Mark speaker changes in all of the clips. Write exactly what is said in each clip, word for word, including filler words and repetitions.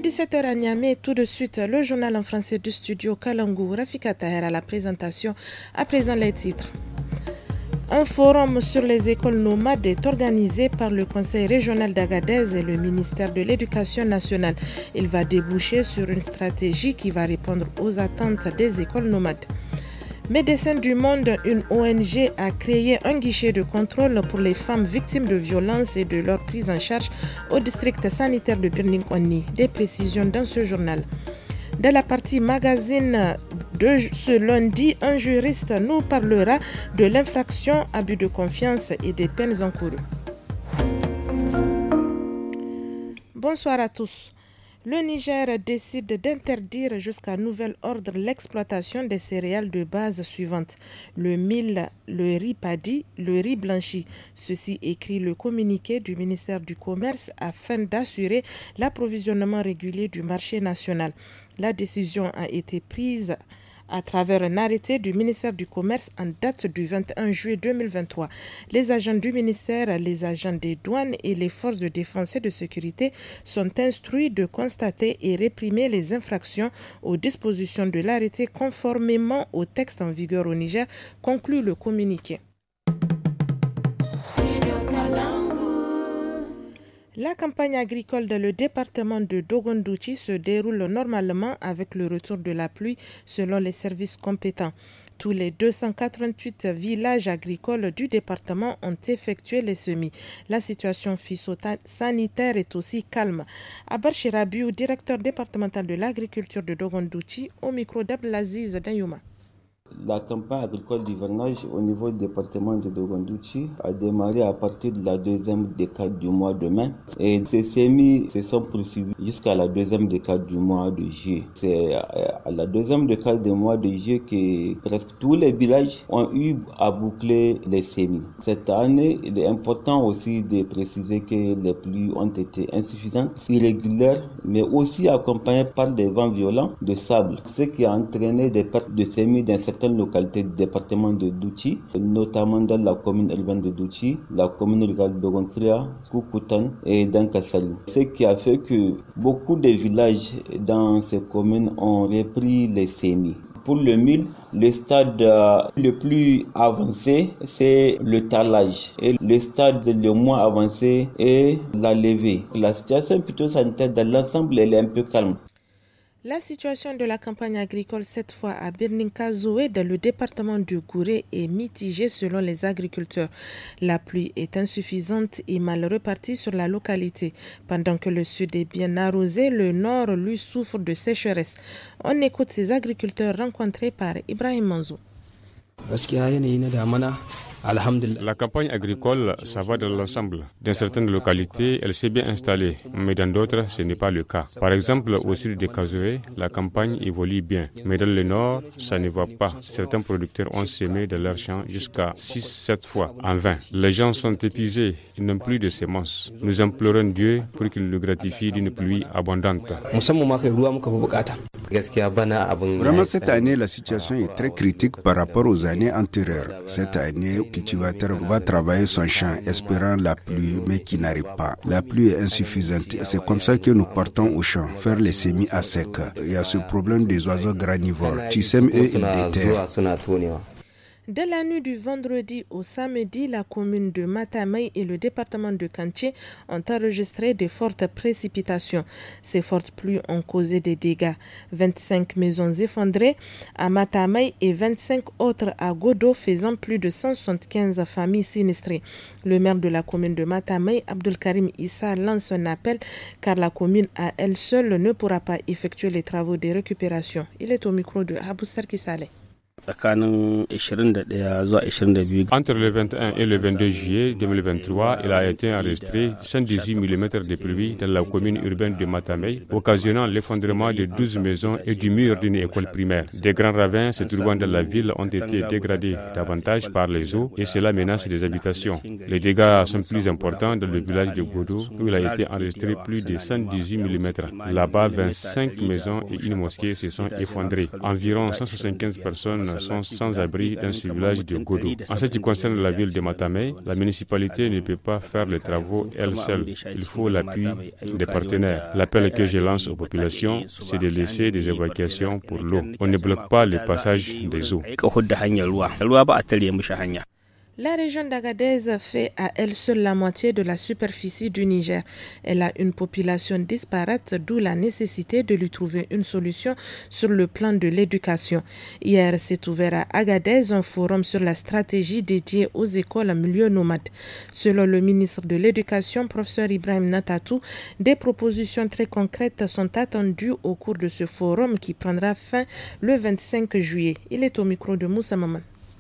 Speaker 1: dix-sept heures à Niamey, tout de suite le journal en français du studio Kalangou. Rafika Taher à la présentation, à présent les titres. Un forum sur les écoles nomades est organisé par le Conseil régional d'Agadez et le ministère de l'Éducation nationale. Il va déboucher sur une stratégie qui va répondre aux attentes des écoles nomades. Médecins du Monde, une O N G, a créé un guichet de contrôle pour les femmes victimes de violences et de leur prise en charge au district sanitaire de Birning-Onni. Des précisions dans ce journal. De la partie magazine de ce lundi, un juriste nous parlera de l'infraction abus de confiance et des peines encourues. Bonsoir à tous. Le Niger décide d'interdire jusqu'à nouvel ordre l'exploitation des céréales de base suivantes: le mil, le riz paddy, le riz blanchi. Ceci écrit le communiqué du ministère du Commerce afin d'assurer l'approvisionnement régulier du marché national. La décision a été prise à travers un arrêté du ministère du Commerce en date du vingt et un juillet deux mille vingt-trois. Les agents du ministère, les agents des douanes et les forces de défense et de sécurité sont instruits de constater et réprimer les infractions aux dispositions de l'arrêté conformément au texte en vigueur au Niger, conclut le communiqué. La campagne agricole dans le département de Dogondouchi se déroule normalement avec le retour de la pluie selon les services compétents. Tous les deux cent quatre-vingt-huit villages agricoles du département ont effectué les semis. La situation phytosanitaire est aussi calme. Abar Chirabiou, directeur départemental de l'agriculture de Dogondouchi, au micro d'Abdelaziz Danyouma.
Speaker 2: La campagne agricole d'hivernage au niveau du département de Dogondouchi a démarré à partir de la deuxième décade du mois de mai et ces semis se sont poursuivis jusqu'à la deuxième décade du mois de juillet. C'est à la deuxième décade du mois de juillet que presque tous les villages ont eu à boucler les semis. Cette année, il est important aussi de préciser que les pluies ont été insuffisantes, irrégulières, mais aussi accompagnées par des vents violents de sable, ce qui a entraîné des pertes de semis dans certaines localités du département de Douchi, notamment dans la commune urbaine de Douchi, la commune rurale de Dogonkria, Koukoutan et Dankasali. Ce qui a fait que beaucoup de villages dans ces communes ont repris les semis. Pour le mil, le stade le plus avancé, c'est le talage. Et le stade le moins avancé est la levée. La situation plutôt sanitaire dans l'ensemble, elle est un peu calme.
Speaker 1: La situation de la campagne agricole, cette fois à Birninkazoé, dans le département du Gouré, est mitigée selon les agriculteurs. La pluie est insuffisante et mal repartie sur la localité. Pendant que le sud est bien arrosé, le nord, lui, souffre de sécheresse. On écoute ces agriculteurs rencontrés par Ibrahim Manzou.
Speaker 3: La campagne agricole, ça va dans l'ensemble. Dans certaines localités, elle s'est bien installée, mais dans d'autres, ce n'est pas le cas. Par exemple, au sud de Kazoé, la campagne évolue bien, mais dans le nord, ça ne va pas. Certains producteurs ont semé dans leurs champs jusqu'à six sept fois en vain. Les gens sont épuisés, ils n'ont plus de semences. Nous implorons Dieu pour qu'il nous gratifie d'une pluie abondante.
Speaker 4: Vraiment, cette année, la situation est très critique par rapport aux années antérieures. Cette année, le cultivateur va travailler son champ espérant la pluie, mais qui n'arrive pas. La pluie est insuffisante. C'est comme ça que nous partons au champ, faire les semis à sec. Il y a ce problème des oiseaux granivores. Tu sèmes et ils déterrent.
Speaker 1: De la nuit du vendredi au samedi, la commune de Matamei et le département de Kanché ont enregistré de fortes précipitations. Ces fortes pluies ont causé des dégâts. vingt-cinq maisons effondrées à Matamei et vingt-cinq autres à Godo, faisant plus de cent soixante-quinze familles sinistrées. Le maire de la commune de Matamei, Abdulkarim Issa, lance un appel car la commune à elle seule ne pourra pas effectuer les travaux de récupération. Il est au micro de Aboussar Kisale.
Speaker 3: Entre le vingt et un et le vingt-deux juillet deux mille vingt-trois, il a été enregistré cent dix-huit millimètres de pluie dans la commune urbaine de Matamei, occasionnant l'effondrement de douze maisons et du mur d'une école primaire. Des grands ravins se trouvant dans la ville ont été dégradés davantage par les eaux et cela menace les habitations. Les dégâts sont plus importants dans le village de Godo où il a été enregistré plus de cent dix-huit millimètres. Là-bas, vingt-cinq maisons et une mosquée se sont effondrées. Environ cent soixante-quinze personnes sont sans abri dans ce village de Godo. En ce qui concerne la ville de Matamei, la municipalité ne peut pas faire les travaux elle seule. Il faut l'appui des partenaires. L'appel que je lance aux populations, c'est de laisser des évacuations pour l'eau. On ne bloque pas le passage des eaux.
Speaker 1: La région d'Agadez fait à elle seule la moitié de la superficie du Niger. Elle a une population disparate, d'où la nécessité de lui trouver une solution sur le plan de l'éducation. Hier s'est ouvert à Agadez un forum sur la stratégie dédiée aux écoles en milieu nomade. Selon le ministre de l'Éducation, professeur Ibrahim Natatou, des propositions très concrètes sont attendues au cours de ce forum qui prendra fin le vingt-cinq juillet. Il est au micro de Moussa Maman.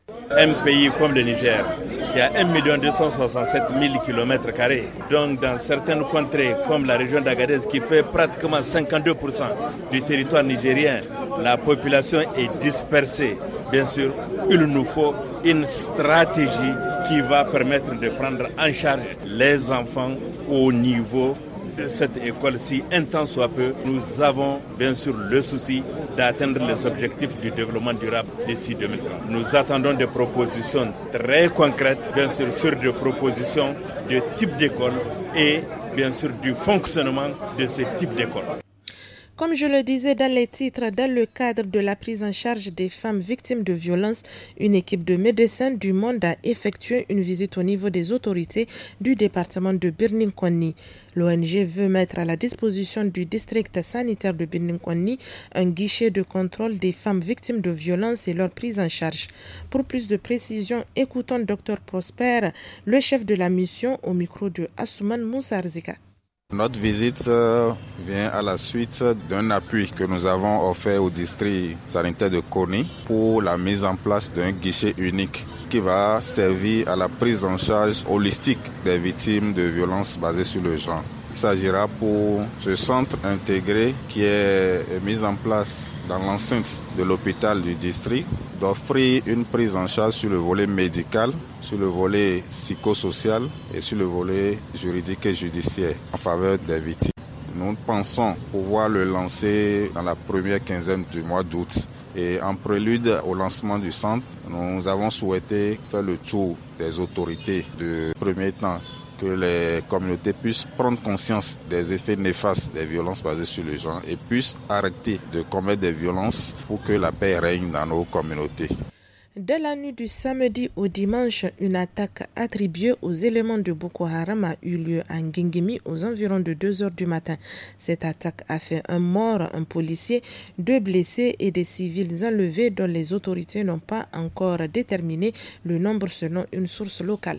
Speaker 5: Un pays comme le Niger, qui a un million deux cent soixante-sept mille kilomètres carrés, donc dans certaines contrées comme la région d'Agadez qui fait pratiquement cinquante-deux pour cent du territoire nigérien, la population est dispersée. Bien sûr, il nous faut une stratégie qui va permettre de prendre en charge les enfants au niveau de cette école-ci, un temps soit peu. Nous avons bien sûr le souci d'atteindre les objectifs du développement durable d'ici deux mille trente. Nous attendons des propositions très concrètes, bien sûr sur des propositions de type d'école et bien sûr du fonctionnement de ce type d'école.
Speaker 1: Comme je le disais dans les titres, dans le cadre de la prise en charge des femmes victimes de violences, une équipe de médecins du monde a effectué une visite au niveau des autorités du département de Birnin-Konni. L'O N G veut mettre à la disposition du district sanitaire de Birnin-Konni un guichet de contrôle des femmes victimes de violences et leur prise en charge. Pour plus de précision, écoutons Docteur Prosper, le chef de la mission, au micro de Assouman Moussarzika.
Speaker 6: Notre visite vient à la suite d'un appui que nous avons offert au district sanitaire de Konni pour la mise en place d'un guichet unique qui va servir à la prise en charge holistique des victimes de violences basées sur le genre. Il s'agira pour ce centre intégré qui est mis en place dans l'enceinte de l'hôpital du district d'offrir une prise en charge sur le volet médical, sur le volet psychosocial et sur le volet juridique et judiciaire en faveur des victimes. Nous pensons pouvoir le lancer dans la première quinzaine du mois d'août. Et en prélude au lancement du centre, nous avons souhaité faire le tour des autorités de premier temps, que les communautés puissent prendre conscience des effets néfastes des violences basées sur le genre et puissent arrêter de commettre des violences pour que la paix règne dans nos communautés.
Speaker 1: Dès la nuit du samedi au dimanche, une attaque attribuée aux éléments de Boko Haram a eu lieu à Ngingimi aux environs de deux heures du matin. Cette attaque a fait un mort, un policier, deux blessés et des civils enlevés dont les autorités n'ont pas encore déterminé le nombre selon une source locale.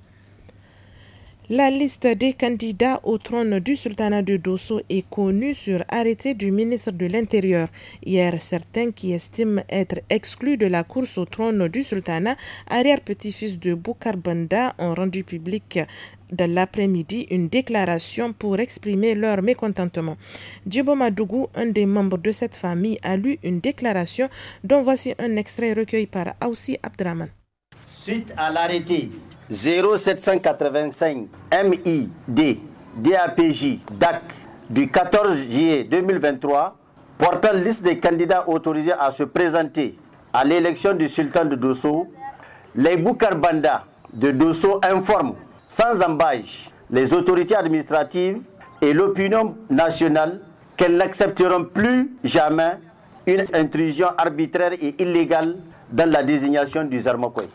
Speaker 1: La liste des candidats au trône du sultanat de Dosso est connue sur arrêté du ministre de l'Intérieur. Hier, certains qui estiment être exclus de la course au trône du sultanat, arrière-petit-fils de Boukar Banda, ont rendu public dans l'après-midi une déclaration pour exprimer leur mécontentement. Djibo Madougou, un des membres de cette famille, a lu une déclaration dont voici un extrait recueilli par Aoussi Abdraman.
Speaker 7: Suite à l'arrêté zéro sept cent quatre-vingt-cinq M I D D A P J D A C du quatorze juillet deux mille vingt-trois portant liste des candidats autorisés à se présenter à l'élection du sultan de Dosso, les Boukar Banda de Dosso informent sans embâche les autorités administratives et l'opinion nationale qu'elles n'accepteront plus jamais une intrusion arbitraire et illégale dans la désignation du Zarmakoy.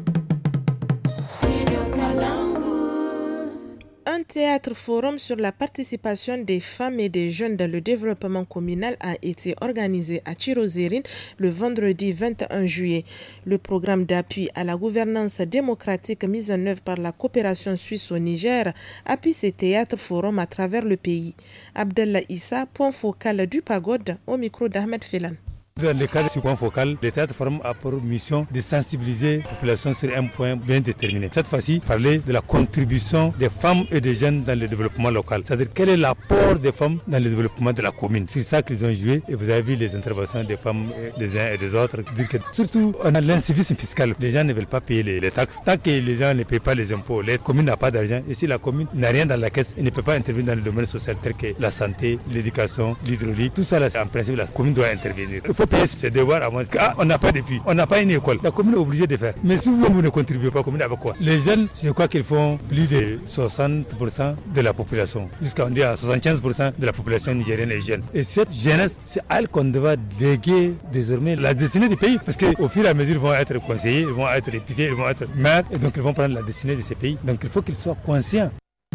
Speaker 1: Un théâtre forum sur la participation des femmes et des jeunes dans le développement communal a été organisé à Chirozérine le vendredi vingt et un juillet. Le programme d'appui à la gouvernance démocratique mis en œuvre par la coopération suisse au Niger appuie ces théâtres forums à travers le pays. Abdallah Issa, point focal du Pagode, au micro d'Ahmed Filan.
Speaker 8: Dans le cadre de ce point focal, le théâtre forum a pour mission de sensibiliser la population sur un point bien déterminé. Cette fois-ci, parler de la contribution des femmes et des jeunes dans le développement local. C'est-à-dire quel est l'apport des femmes dans le développement de la commune. C'est ça qu'ils ont joué et vous avez vu les interventions des femmes des uns et des autres. Dire que surtout, on a l'incivisme fiscal. Les gens ne veulent pas payer les, les taxes. Tant que les gens ne payent pas les impôts, la commune n'a pas d'argent. Et si la commune n'a rien dans la caisse, elle ne peut pas intervenir dans le domaine social tel que la santé, l'éducation, l'hydraulique. Tout ça, là, en principe, la commune doit intervenir. Il faut payer ses devoirs avant que ah, on n'a pas de puits, on n'a pas une école. La commune est obligée de faire. Mais si vous, vous ne contribuez pas, la commune avec quoi? Les jeunes, je crois qu'ils font plus de soixante pour cent de la population. Jusqu'à on dit à soixante-quinze pour cent de la population nigérienne est jeune. Et cette jeunesse, c'est à elle qu'on doit léguer désormais la destinée du pays. Parce qu'au fur et à mesure, ils vont être conseillers, ils vont être députés, ils vont être maires. Et donc, ils vont prendre la destinée de ces pays. Donc, il faut qu'ils soient conscients.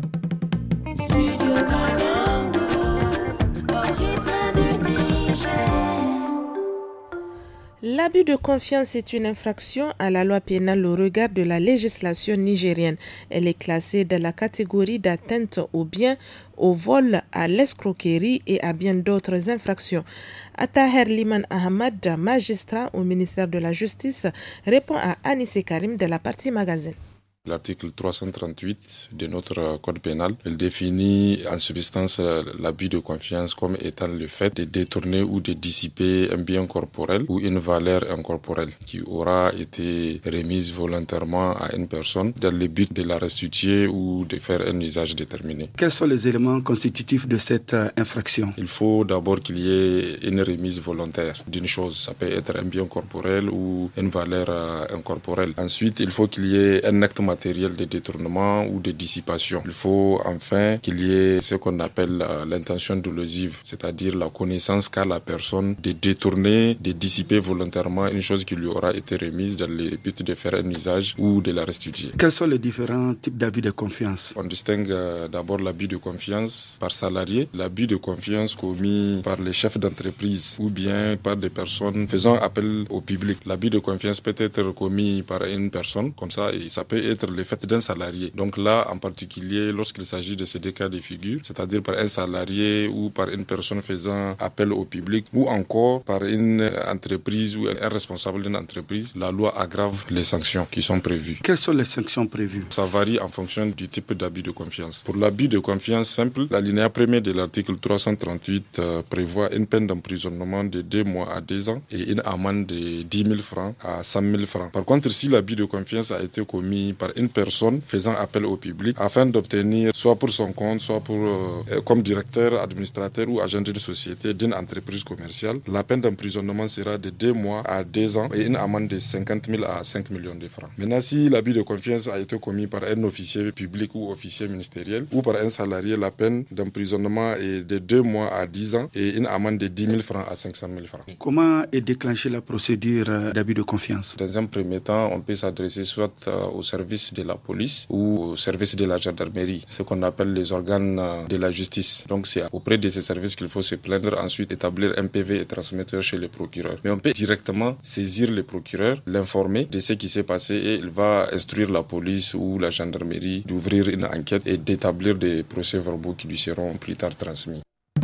Speaker 1: L'abus de confiance est une infraction à la loi pénale au regard de la législation nigérienne. Elle est classée dans la catégorie d'atteinte aux biens, au vol, à l'escroquerie et à bien d'autres infractions. Ataher Liman Ahmad, magistrat au ministère de la Justice, répond à Anissé Karim de la partie magazine.
Speaker 9: L'article trois cent trente-huit de notre code pénal, il définit en substance l'abus de confiance comme étant le fait de détourner ou de dissiper un bien corporel ou une valeur incorporelle qui aura été remise volontairement à une personne dans le but de la restituer ou de faire un usage déterminé.
Speaker 10: Quels sont les éléments constitutifs de cette infraction?
Speaker 9: Il faut d'abord qu'il y ait une remise volontaire d'une chose. Ça peut être un bien corporel ou une valeur incorporelle. Ensuite, il faut qu'il y ait un acte matériel de détournement ou de dissipation. Il faut enfin qu'il y ait ce qu'on appelle euh, l'intention dolosive, c'est-à-dire la connaissance qu'a la personne de détourner, de dissiper volontairement une chose qui lui aura été remise dans le but de faire un usage ou de la restituer.
Speaker 10: Quels sont les différents types d'abus de confiance?
Speaker 9: On distingue euh, d'abord l'abus de confiance par salarié, l'abus de confiance commis par les chefs d'entreprise ou bien par des personnes faisant appel au public. L'abus de confiance peut être commis par une personne, comme ça, et ça peut être le fait d'un salarié. Donc là, en particulier, lorsqu'il s'agit de ces deux cas de figure, c'est-à-dire par un salarié ou par une personne faisant appel au public ou encore par une entreprise ou un responsable d'une entreprise, la loi aggrave les sanctions qui sont prévues.
Speaker 10: Quelles sont les sanctions prévues?
Speaker 9: Ça varie en fonction du type d'abus de confiance. Pour l'abus de confiance simple, l'alinéa premier de l'article trois cent trente-huit euh, prévoit une peine d'emprisonnement de deux mois à deux ans et une amende de dix mille francs à cent mille francs. Par contre, si l'abus de confiance a été commis par une personne faisant appel au public afin d'obtenir, soit pour son compte, soit pour euh, comme directeur, administrateur ou agent d'une société, d'une entreprise commerciale, la peine d'emprisonnement sera de deux mois à deux ans et une amende de cinquante mille à cinq millions de francs. Maintenant, si l'abus de confiance a été commis par un officier public ou officier ministériel ou par un salarié, la peine d'emprisonnement est de deux mois à dix ans et une amende de dix mille francs à cinq cent mille francs.
Speaker 10: Comment est déclenchée la procédure d'abus de confiance?
Speaker 9: Dans un premier temps, on peut s'adresser soit au service de la police ou au service de la gendarmerie, ce qu'on appelle les organes de la justice. Donc c'est auprès de ces services qu'il faut se plaindre, ensuite établir un P V et transmettre chez le procureur. Mais on peut directement saisir le procureur, l'informer de ce qui s'est passé et il va instruire la police ou la gendarmerie d'ouvrir une enquête et d'établir des procès-verbaux qui lui seront plus tard transmis.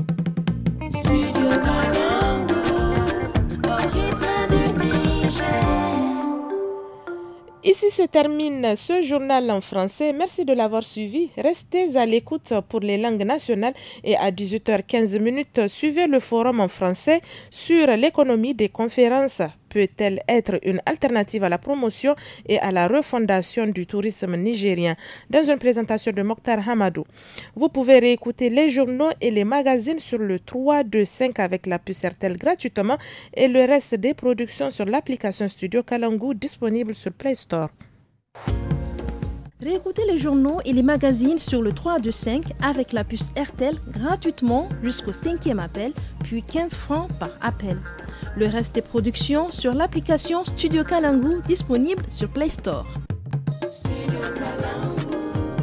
Speaker 1: Ici se termine ce journal en français. Merci de l'avoir suivi. Restez à l'écoute pour les langues nationales et à dix-huit heures quinze, suivez le forum en français sur l'économie des conférences. Peut-elle être une alternative à la promotion et à la refondation du tourisme nigérien? Dans une présentation de Mokhtar Hamadou. Vous pouvez réécouter les journaux et les magazines sur le trois deux cinq avec la puce R T L gratuitement et le reste des productions sur l'application Studio Kalangu disponible sur Play Store.
Speaker 11: Réécoutez les journaux et les magazines sur le trois deux cinq avec la puce R T L gratuitement jusqu'au cinquième appel, puis quinze francs par appel. Le reste des productions sur l'application Studio Kalangu disponible sur Play Store. Studio Kalangu,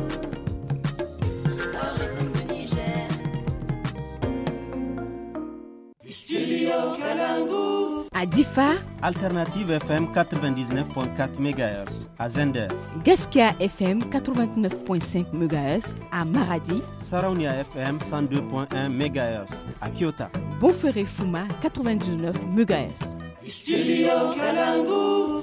Speaker 11: au rythme du Niger. Studio Kalangu. À Difa,
Speaker 12: Alternative F M quatre-vingt-dix-neuf virgule quatre mégahertz. À Zender,
Speaker 11: Gaskia F M quatre-vingt-neuf virgule cinq mégahertz. À Maradi,
Speaker 12: Saraunia F M cent deux virgule un mégahertz. À Kyoto,
Speaker 11: Bonferré Fuma quatre-vingt-dix-neuf mégahertz.
Speaker 13: Studio Kalangu.